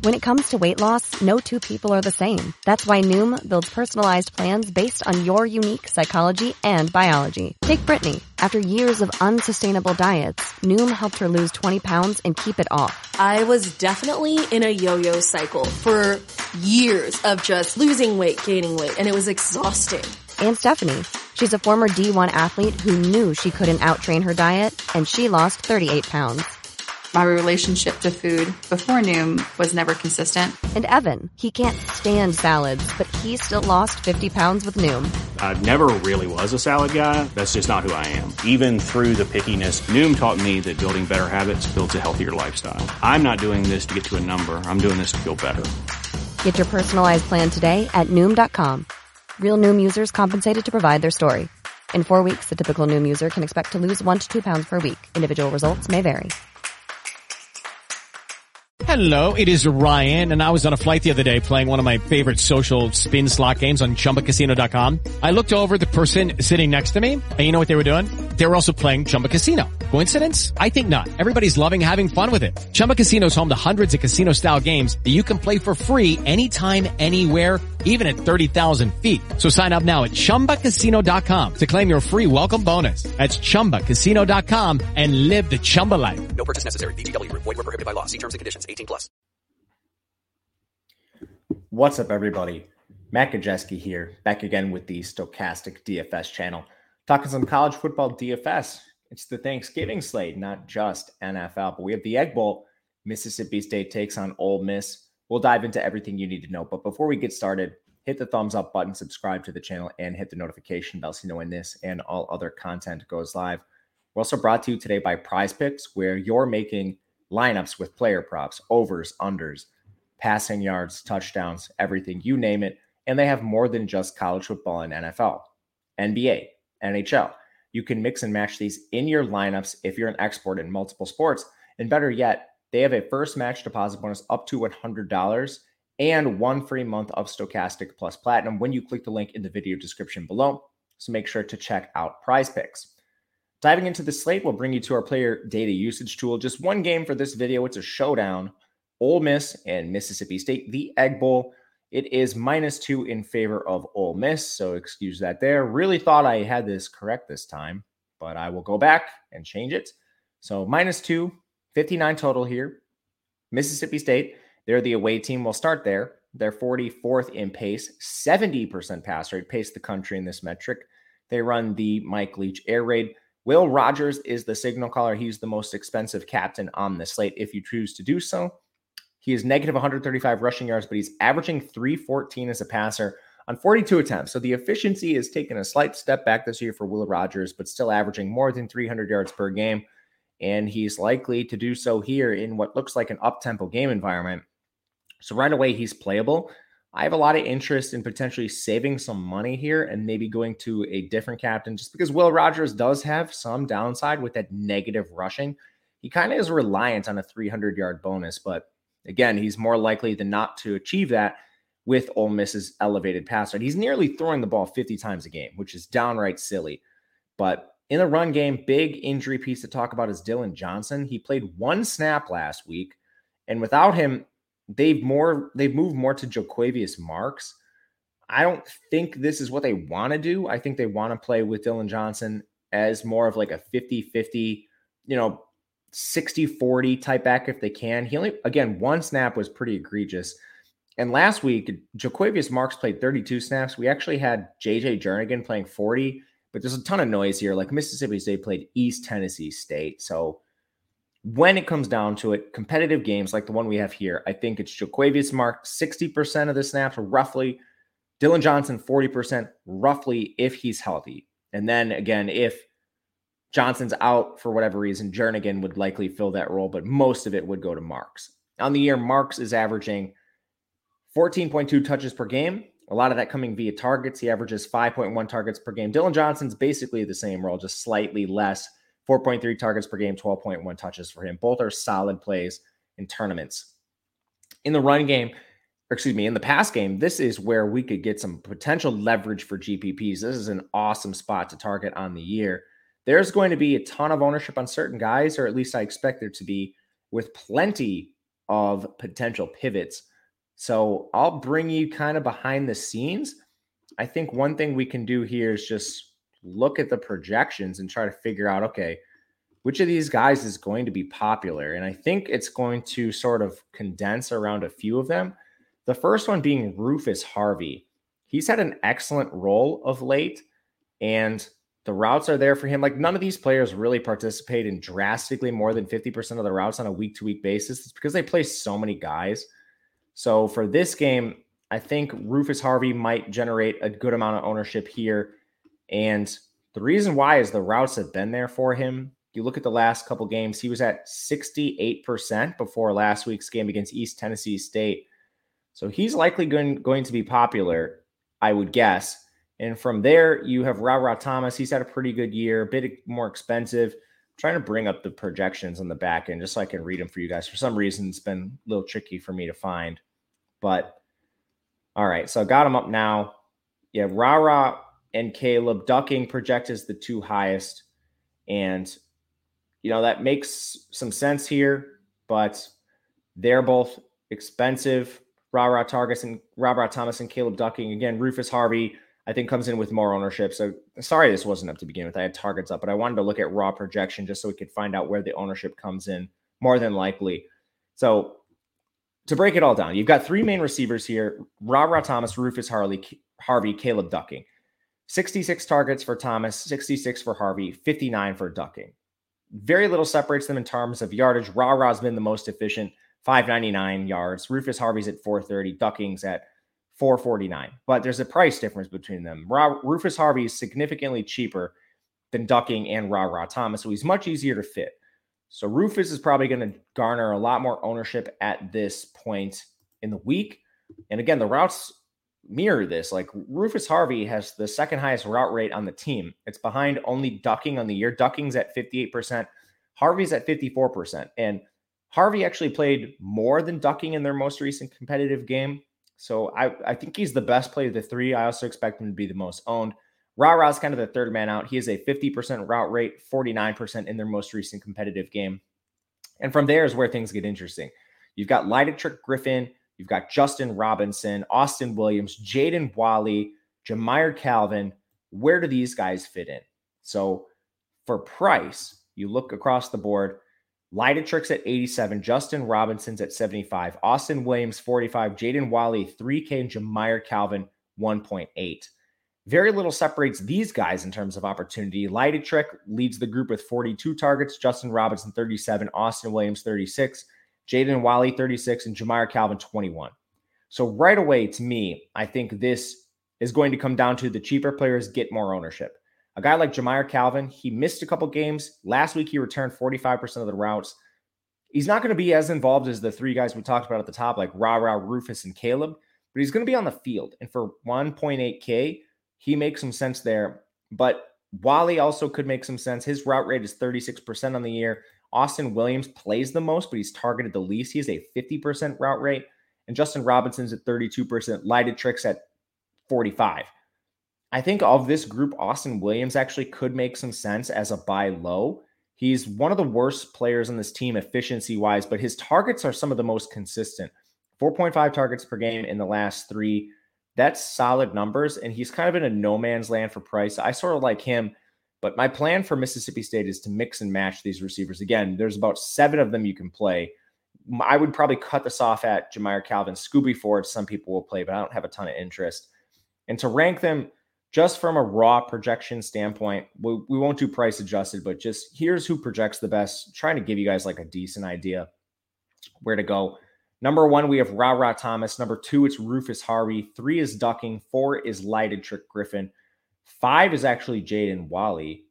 When it comes to weight loss, no two people are the same. That's why Noom builds personalized plans based on your unique psychology and biology. Take Brittany. After years of unsustainable diets, Noom helped her lose 20 pounds and keep it off. I was definitely in a yo-yo cycle for years of just losing weight, gaining weight, and it was exhausting. And Stephanie. She's a former D1 athlete who knew she couldn't outtrain her diet, and she lost 38 pounds. My relationship to food before Noom was never consistent. And Evan, he can't stand salads, but he still lost 50 pounds with Noom. I never really was a salad guy. That's just not who I am. Even through the pickiness, Noom taught me that building better habits builds a healthier lifestyle. I'm not doing this to get to a number. I'm doing this to feel better. Get your personalized plan today at Noom.com. Real Noom users compensated to provide their story. In 4 weeks, the typical Noom user can expect to lose 1 to 2 pounds per week. Individual results may vary. Hello, it is Ryan, and I was on a flight the other day playing one of my favorite social spin slot games on ChumbaCasino.com. I looked over at the person sitting next to me, and you know what they were doing? They were also playing Chumba Casino. Coincidence? I think not. Everybody's loving having fun with it. Chumba Casino is home to hundreds of casino-style games that you can play for free anytime, anywhere, even at 30,000 feet. So sign up now at ChumbaCasino.com to claim your free welcome bonus. That's ChumbaCasino.com and live the Chumba life. No purchase necessary. VGW. Void where prohibited by law. See terms and conditions. 18+. What's up, everybody? Matt Kajeski here, back again with the Stokastic DFS channel, talking some college football DFS. It's the Thanksgiving slate, not just NFL, but we have the Egg Bowl. Mississippi State takes on Ole Miss. We'll dive into everything you need to know, but before we get started, hit the thumbs up button, subscribe to the channel, and hit the notification bell so you know when this and all other content goes live. We're also brought to you today by Prize Picks, where you're making lineups with player props, overs, unders, passing yards, touchdowns, everything, you name it. And they have more than just college football and NFL, NBA, NHL. You can mix and match these in your lineups if you're an expert in multiple sports. And better yet, they have a first match deposit bonus up to $100 and 1 free month of Stokastic Plus Platinum when you click the link in the video description below. So make sure to check out Prize Picks. Diving into the slate, we'll bring you to our player data usage tool. Just one game for this video. It's a showdown. Ole Miss and Mississippi State, the Egg Bowl. It is -2 in favor of Ole Miss, so excuse that there. Really thought I had this correct this time, but I will go back and change it. So -2, 59 total here. Mississippi State, they're the away team. We'll start there. They're 44th in pace, 70% pass rate, pace the country in this metric. They run the Mike Leach air raid. Will Rogers is the signal caller. He's the most expensive captain on the slate if you choose to do so. He is negative 135 rushing yards, but he's averaging 314 as a passer on 42 attempts. So the efficiency has taken a slight step back this year for Will Rogers, but still averaging more than 300 yards per game. And he's likely to do so here in what looks like an up-tempo game environment. So right away, he's playable. I have a lot of interest in potentially saving some money here and maybe going to a different captain just because Will Rogers does have some downside with that negative rushing. He kind of is reliant on a 300-yard bonus, but again, he's more likely than not to achieve that with Ole Miss's elevated pass rate. He's nearly throwing the ball 50 times a game, which is downright silly. But in the run game, big injury piece to talk about is Dillon Johnson. He played 1 snap last week, and without him, they've moved more to Jo'quavious Marks. I don't think this is what they want to do. I think they want to play with Dillon Johnson as more of like a 50-50, 60-40 type back if they can. He only, again, 1 snap was pretty egregious. And last week, Jo'quavious Marks played 32 snaps. We actually had J.J. Jernigan playing 40, but there's a ton of noise here. Like Mississippi State played East Tennessee State. So when it comes down to it, competitive games like the one we have here, I think it's Jo'quavious Marks, 60% of the snaps, roughly. Dillon Johnson, 40%, roughly, if he's healthy. And then again, if Johnson's out for whatever reason, Jernigan would likely fill that role, but most of it would go to Marks. On the year, Marks is averaging 14.2 touches per game. A lot of that coming via targets. He averages 5.1 targets per game. Dillon Johnson's basically the same role, just slightly less. 4.3 targets per game, 12.1 touches for him. Both are solid plays in tournaments. In the run game, in the pass game, this is where we could get some potential leverage for GPPs. This is an awesome spot to target on the year. There's going to be a ton of ownership on certain guys, or at least I expect there to be, with plenty of potential pivots. So I'll bring you kind of behind the scenes. I think one thing we can do here is just look at the projections and try to figure out, okay, which of these guys is going to be popular? And I think it's going to sort of condense around a few of them. The first one being Rufus Harvey. He's had an excellent role of late, and the routes are there for him. Like, none of these players really participate in drastically more than 50% of the routes on a week-to-week basis. It's because they play so many guys. So for this game, I think Rufus Harvey might generate a good amount of ownership here. And the reason why is the routes have been there for him. You look at the last couple games, he was at 68% before last week's game against East Tennessee State. So he's likely going to be popular, I would guess. And from there, you have Ra Thomas. He's had a pretty good year, a bit more expensive. I'm trying to bring up the projections on the back end just so I can read them for you guys. For some reason, it's been a little tricky for me to find. But, all right, so I got them up now. Yeah, Ra and Caleb Ducking project as the two highest. And, you know, that makes some sense here, but they're both expensive. Ra Thomas and Caleb Ducking. Again, Rufus Harvey, I think, comes in with more ownership. So sorry this wasn't up to begin with. I had targets up, but I wanted to look at raw projection just so we could find out where the ownership comes in more than likely. So to break it all down, you've got three main receivers here: Ra Thomas, Rufus Harvey, Caleb Ducking. 66 targets for Thomas, 66 for Harvey, 59 for Ducking. Very little separates them in terms of yardage. Ra's been the most efficient, 599 yards. Rufus Harvey's at 430. Ducking's at 449. But there's a price difference between them. Rufus Harvey is significantly cheaper than Ducking and Ra Thomas, so he's much easier to fit. So Rufus is probably going to garner a lot more ownership at this point in the week. And again, the routes mirror this. Like, Rufus Harvey has the second highest route rate on the team. It's behind only Ducking on the year. Ducking's at 58%. Harvey's at 54%. And Harvey actually played more than Ducking in their most recent competitive game. So I think he's the best player of the three. I also expect him to be the most owned. Ra's kind of the third man out. He has a 50% route rate, 49% in their most recent competitive game. And from there is where things get interesting. You've got Lydetrick Griffin, you've got Justin Robinson, Austin Williams, Jaden Walley, Jamire Calvin. Where do these guys fit in? So for price, you look across the board. Lydetrick's at 87, Justin Robinson's at 75, Austin Williams 45, Jaden Walley 3K, and Jamire Calvin 1.8. Very little separates these guys in terms of opportunity. Lydetrick leads the group with 42 targets, Justin Robinson 37, Austin Williams 36, Jaden Walley 36, and Jamire Calvin 21. So right away, to me, I think this is going to come down to the cheaper players get more ownership. A guy like Jamire Calvin, he missed a couple games. Last week, he returned 45% of the routes. He's not going to be as involved as the three guys we talked about at the top, like Ra, Rufus, and Caleb, but he's going to be on the field. And for 1.8K, he makes some sense there. But Walley also could make some sense. His route rate is 36% on the year. Austin Williams plays the most, but he's targeted the least. He has a 50% route rate. And Justin Robinson's at 32%. Lydetrick's at 45%. I think of this group, Austin Williams actually could make some sense as a buy low. He's one of the worst players on this team efficiency-wise, but his targets are some of the most consistent. 4.5 targets per game in the last three. That's solid numbers, and he's kind of in a no man's land for price. I sort of like him, but my plan for Mississippi State is to mix and match these receivers. Again, there's about 7 of them you can play. I would probably cut this off at Jamire Calvin. Scooby Ford, some people will play, but I don't have a ton of interest. And to rank them, just from a raw projection standpoint, we won't do price adjusted, but just here's who projects the best, trying to give you guys like a decent idea where to go. Number 1, we have Ra Thomas. Number 2, it's Rufus Harvey. 3 is Ducking. 4 is Lydetrick Griffin. 5 is actually Jaden Walley.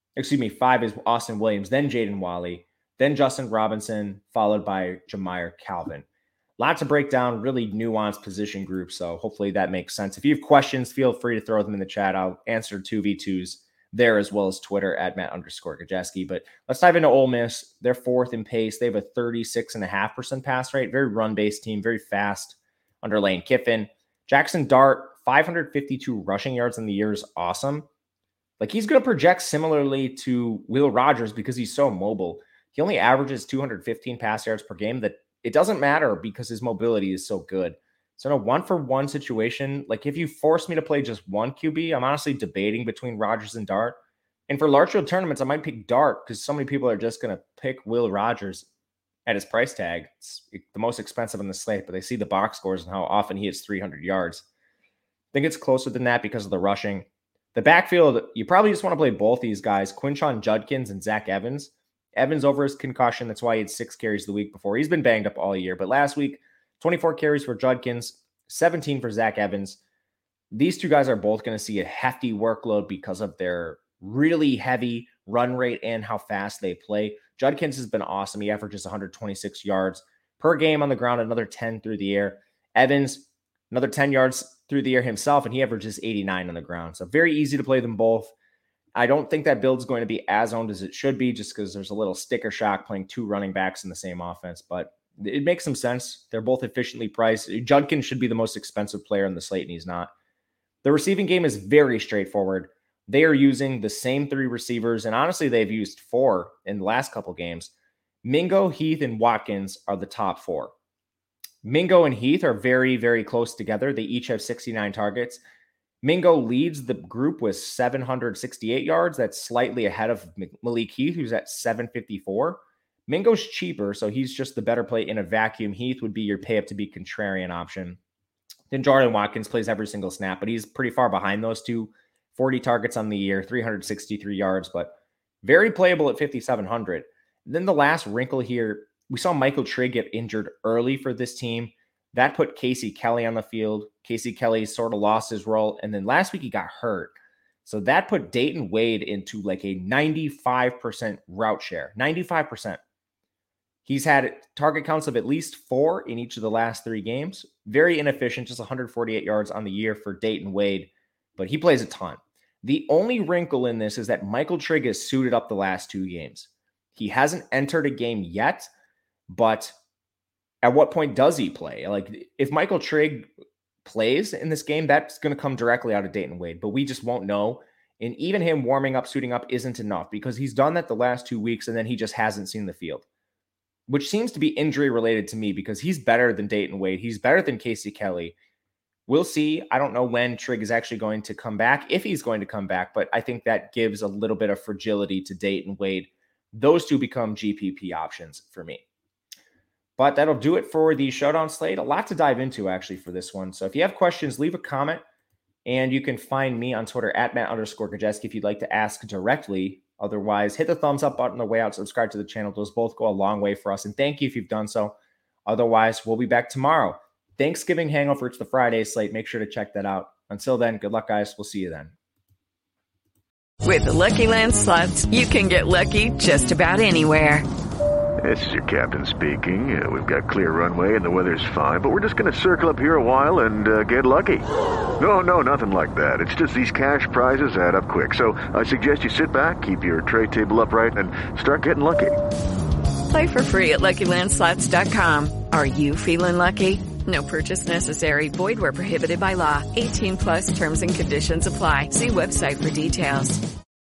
5 is Austin Williams, then Jaden Walley, then Justin Robinson, followed by Jamire Calvin. Lots to break down, really nuanced position groups, so hopefully that makes sense. If you have questions, feel free to throw them in the chat. I'll answer 2v2s there, as well as Twitter at Matt_Gajewski. But let's dive into Ole Miss. They're 4th in pace. They have a 36.5% pass rate. Very run-based team, very fast under Lane Kiffin. Jackson Dart, 552 rushing yards in the year is awesome. Like, he's going to project similarly to Will Rogers because he's so mobile. He only averages 215 pass yards per game. That it doesn't matter because his mobility is so good. So in a 1-for-1 situation, like if you force me to play just one QB, I'm honestly debating between Rodgers and Dart. And for large field tournaments, I might pick Dart because so many people are just going to pick Will Rogers at his price tag. It's the most expensive on the slate, but they see the box scores and how often he hits 300 yards. I think it's closer than that because of the rushing. The backfield, you probably just want to play both these guys, Quinshon Judkins and Zach Evans. Evans over his concussion. That's why he had 6 carries the week before. He's been banged up all year, but last week, 24 carries for Judkins, 17 for Zach Evans. These two guys are both going to see a hefty workload because of their really heavy run rate and how fast they play. Judkins has been awesome. He averages 126 yards per game on the ground, another 10 through the air. Evans, another 10 yards through the air himself, and he averages 89 on the ground. So very easy to play them both. I don't think that build's going to be as owned as it should be just because there's a little sticker shock playing 2 running backs in the same offense, but it makes some sense. They're both efficiently priced. Judkins should be the most expensive player in the slate, and he's not. The receiving game is very straightforward. They are using the same 3 receivers, and honestly, they've used 4 in the last couple games. Mingo, Heath, and Watkins are the top 4. Mingo and Heath are very, very close together. They each have 69 targets. Mingo leads the group with 768 yards. That's slightly ahead of Malik Heath, who's at 754. Mingo's cheaper, so he's just the better play in a vacuum. Heath would be your pay up to be contrarian option. Then Jordan Watkins plays every single snap, but he's pretty far behind those two. 40 targets on the year, 363 yards, but very playable at 5,700. Then the last wrinkle here, we saw Michael Trigg get injured early for this team. That put Casey Kelly on the field. Casey Kelly sort of lost his role, and then last week he got hurt. So that put Dayton Wade into like a 95% route share, 95%. He's had target counts of at least 4 in each of the last 3 games. Very inefficient, just 148 yards on the year for Dayton Wade, but he plays a ton. The only wrinkle in this is that Michael Trigg has suited up the last 2 games. He hasn't entered a game yet, but at what point does he play? Like, if Michael Trigg plays in this game, that's going to come directly out of Dayton Wade, but we just won't know. And even him warming up, suiting up isn't enough because he's done that the last 2 weeks and then he just hasn't seen the field, which seems to be injury related to me because he's better than Dayton Wade. He's better than Casey Kelly. We'll see. I don't know when Trigg is actually going to come back, if he's going to come back, but I think that gives a little bit of fragility to Dayton Wade. Those two become GPP options for me. But that'll do it for the Showdown slate. A lot to dive into actually for this one. So if you have questions, leave a comment, and you can find me on Twitter at Matt_Gajewski if you'd like to ask directly. Otherwise, hit the thumbs up button on the way out, subscribe to the channel. Those both go a long way for us. And thank you if you've done so. Otherwise, we'll be back tomorrow. Thanksgiving hangover. It's the Friday slate. Make sure to check that out. Until then, good luck, guys. We'll see you then. With the Lucky Land Slots, you can get lucky just about anywhere. This is your captain speaking. We've got clear runway and the weather's fine, but we're just going to circle up here a while and get lucky. No, nothing like that. It's just these cash prizes add up quick. So I suggest you sit back, keep your tray table upright, and start getting lucky. Play for free at LuckyLandSlots.com. Are you feeling lucky? No purchase necessary. Void where prohibited by law. 18+ terms and conditions apply. See website for details.